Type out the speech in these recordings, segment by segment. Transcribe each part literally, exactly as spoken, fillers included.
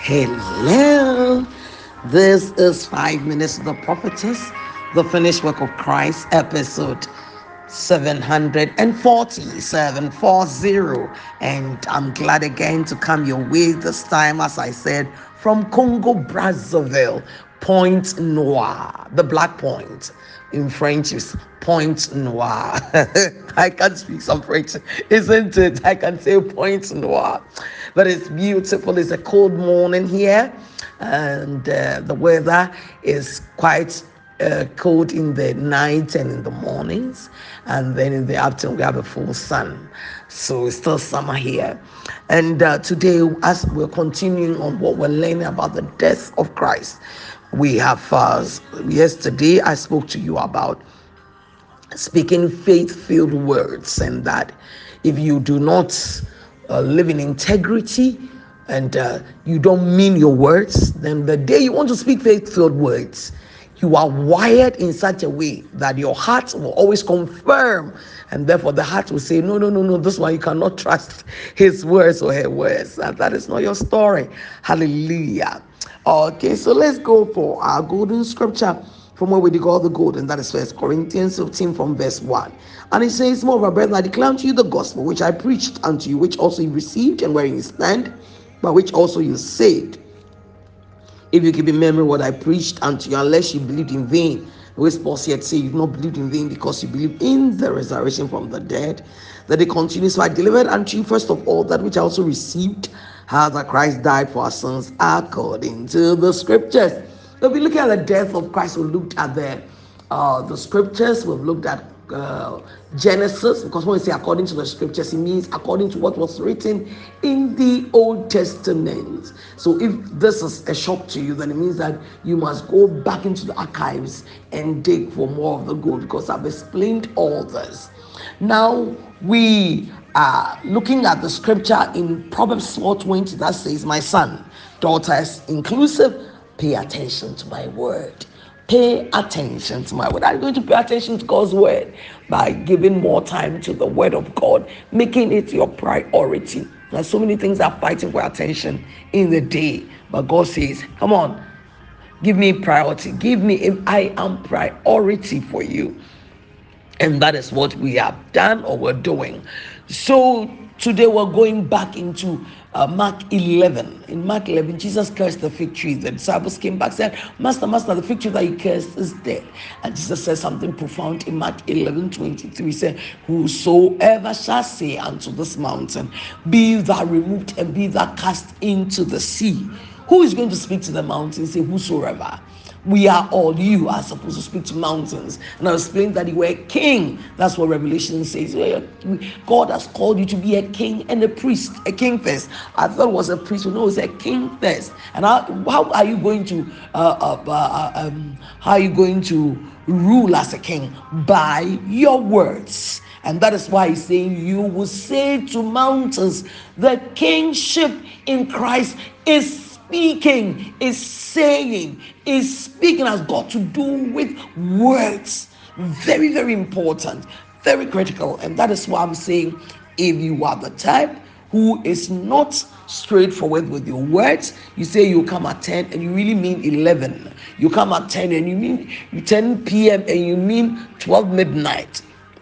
Hello, this is Five Minutes of the Prophetess, the finished work of Christ, episode seven hundred forty, seven forty. And I'm glad again to come your way this time, as I said, from Congo, Brazzaville, Point Noir, the Black Point. In French is Point Noir. I can speak some French, isn't it? I can say Point Noir. But it's beautiful. It's a cold morning here, and uh, the weather is quite uh, cold in the night and in the mornings, and then in the afternoon we have a full sun. So it's still summer here. And uh, today, as we're continuing on what we're learning about the death of Christ, we have uh, yesterday I spoke to you about speaking faith-filled words, and that if you do not uh, live in integrity and uh, you don't mean your words, then the day you want to speak faith-filled words, you are wired in such a way that your heart will always confirm, and therefore the heart will say, no, no, no, no, this one you cannot trust his words or her words. And that is not your story. Hallelujah. Okay, so let's go for our golden scripture from where we got the gold, and that is First Corinthians fifteen from verse one. And it says, moreover, brethren, I declare unto you the gospel which I preached unto you, which also you received, and wherein you stand, but which also you saved, if you keep in memory what I preached unto you, unless you believed in vain. Which Paul yet say you've not believed in vain, because you believe in the resurrection from the dead. That it continues. So I delivered unto you first of all that which I also received, how that Christ died for our sins according to the scriptures. So if we look at the death of Christ, we looked at the uh, the scriptures. We've looked at uh, Genesis, because when we say according to the scriptures, it means according to what was written in the Old Testament. So if this is a shock to you, then it means that you must go back into the archives and dig for more of the gold, because I've explained all this. Now we are looking at the scripture in Proverbs four twenty that says, my son, daughters inclusive, pay attention to my word. Pay attention to my word. Are you going to pay attention to God's word? By giving more time to the word of God, making it your priority. There's so many things are fighting for attention in the day, but God says, come on, give me priority. Give me, if I am priority for you. And that is what we have done, or we're doing. So today we're going back into uh, Mark eleven. In Mark eleven, Jesus cursed the fig tree. The disciples came back and said, Master, Master, the fig tree that you cursed is dead. And Jesus said something profound in Mark eleven twenty-three. He said, whosoever shall say unto this mountain, be thou removed and be thou cast into the sea. Who is going to speak to the mountain? Say, whosoever. We are all, you are supposed to speak to mountains. And I explained that you were a king. That's what Revelation says. God has called you to be a king and a priest. A king first. I thought it was a priest. No, it's a king first. And how, how are you going to uh, uh, uh, um, how are you going to rule as a king? By your words. And that is why he's saying you will say to mountains, the kingship in Christ is speaking, is saying, is speaking has got to do with words. Very, very important, very critical. And that is why I'm saying, if you are the type who is not straightforward with your words, you say you come at ten and you really mean eleven. You come at ten and you mean ten p.m. and you mean twelve midnight.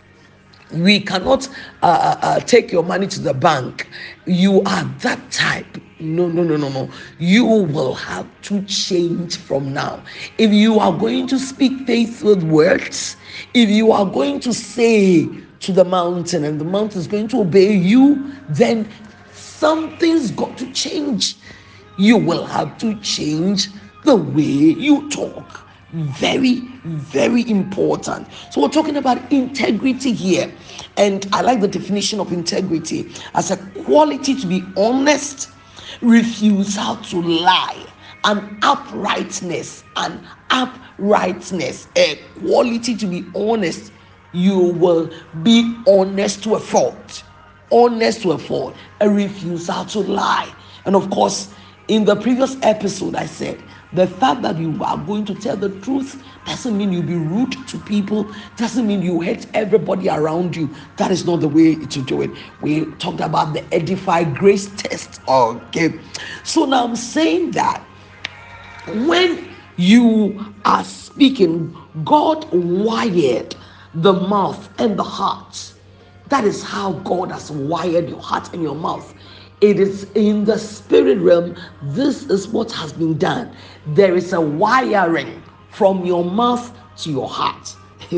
We cannot uh, uh, uh, take your money to the bank. You are that type. No, no, no, no, no. You will have to change from now. If you are going to speak faithful words, if you are going to say to the mountain and the mountain is going to obey you, then something's got to change. You will have to change the way you talk. Very, very important. So we're talking about integrity here. And I like the definition of integrity as a quality to be honest, refusal to lie, and uprightness, and uprightness, a quality to be honest. You will be honest to a fault, honest to a fault, a refusal to lie. And of course, in the previous episode, I said The fact that you are going to tell the truth doesn't mean you'll be rude to people, doesn't mean you hate everybody around you. That is not the way to do it. We talked about the edify grace test. Okay. So now I'm saying that when you are speaking, God wired the mouth and the heart. That is how God has wired your heart and your mouth. It is in the spirit realm. This is what has been done. There is a wiring from your mouth to your heart.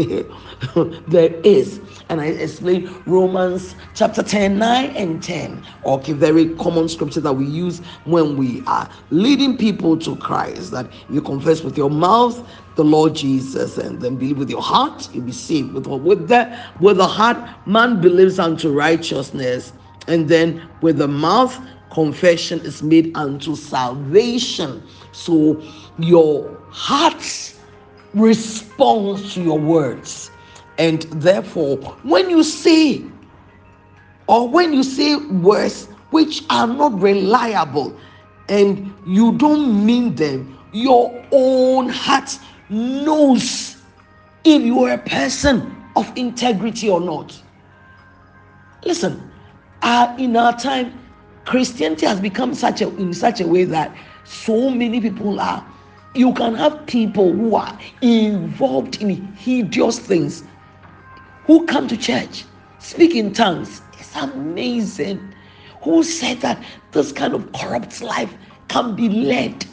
There is. And I explain Romans chapter ten, nine and ten. Okay, very common scripture that we use when we are leading people to Christ. That you confess with your mouth the Lord Jesus and then believe with your heart, you'll be saved. With, with, the, with the heart, man believes unto righteousness. And then with the mouth, confession is made unto salvation. So your heart responds to your words. And therefore, when you say, or when you say words which are not reliable and you don't mean them, your own heart knows if you are a person of integrity or not. Listen, uh, in our time, Christianity has become such a in such a way that so many people are. You can have people who are involved in hideous things who come to church, speak in tongues. It's amazing. Who said that this kind of corrupt life can be led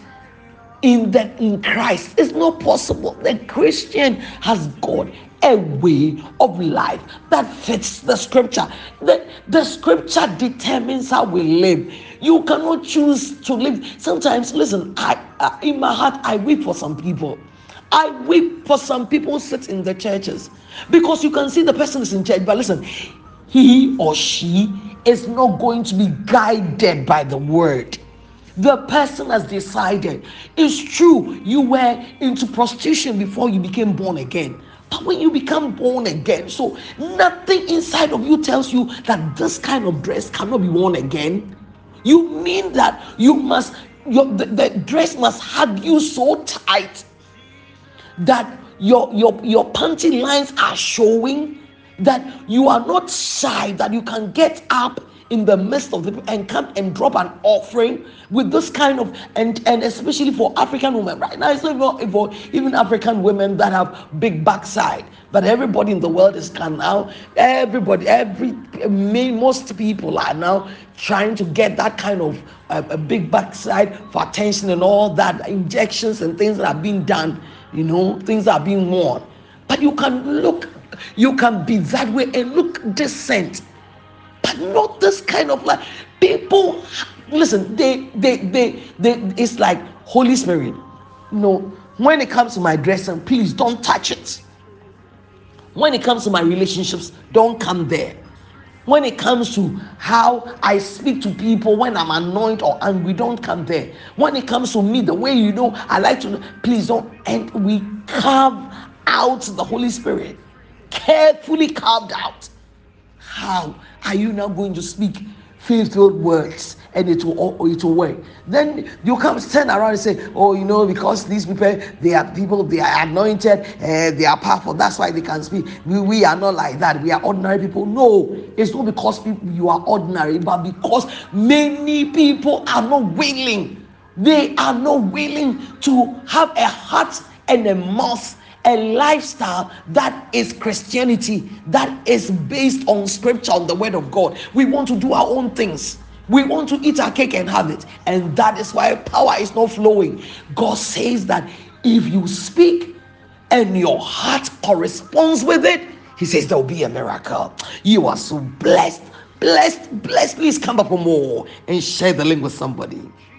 in the in Christ? It's not possible. The Christian has got a way of life that fits the scripture. The, the scripture determines how we live. You cannot choose to live. Sometimes, listen, I, uh, in my heart, I weep for some people. I weep for some people who sit in the churches because you can see the person is in church, but listen, he or she is not going to be guided by the word. The person has decided. It's true, you were into prostitution before you became born again. But when you become born again, so nothing inside of you tells you that this kind of dress cannot be worn again. You mean that you must, your, the, the dress must hug you so tight that your, your, your panty lines are showing, that you are not shy, that you can get up in the midst of the people and come and drop an offering with this kind of, and and especially for African women right now. It's not even for even African women that have big backside, but everybody in the world is can now, everybody, every most people are now trying to get that kind of uh, a big backside for attention and all that, injections and things that are being done, you know, things are being worn. But you can look, you can be that way and look decent, but not this kind of life. People, listen, they, they, they, they, it's like Holy Spirit. No, when it comes to my dressing, please don't touch it. When it comes to my relationships, don't come there. When it comes to how I speak to people when I'm annoyed or angry, don't come there. When it comes to me, the way you know I like to, please don't. And we carve out the Holy Spirit, carefully carved out. How are you now going to speak faith-filled words and it will it will work? Then you come stand around and say, oh, you know, because these people, they are people, they are anointed, uh, they are powerful, that's why they can speak. We, we are not like that. We are ordinary people. No, it's not because people, you are ordinary, but because many people are not willing. They are not willing to have a heart and a mouth, a lifestyle that is Christianity, that is based on scripture, on the word of God. We want to do our own things. We want to eat our cake and have it. And that is why power is not flowing. God says that if you speak and your heart corresponds with it, he says there will be a miracle. You are so blessed, blessed, blessed. Please come up for more and share the link with somebody.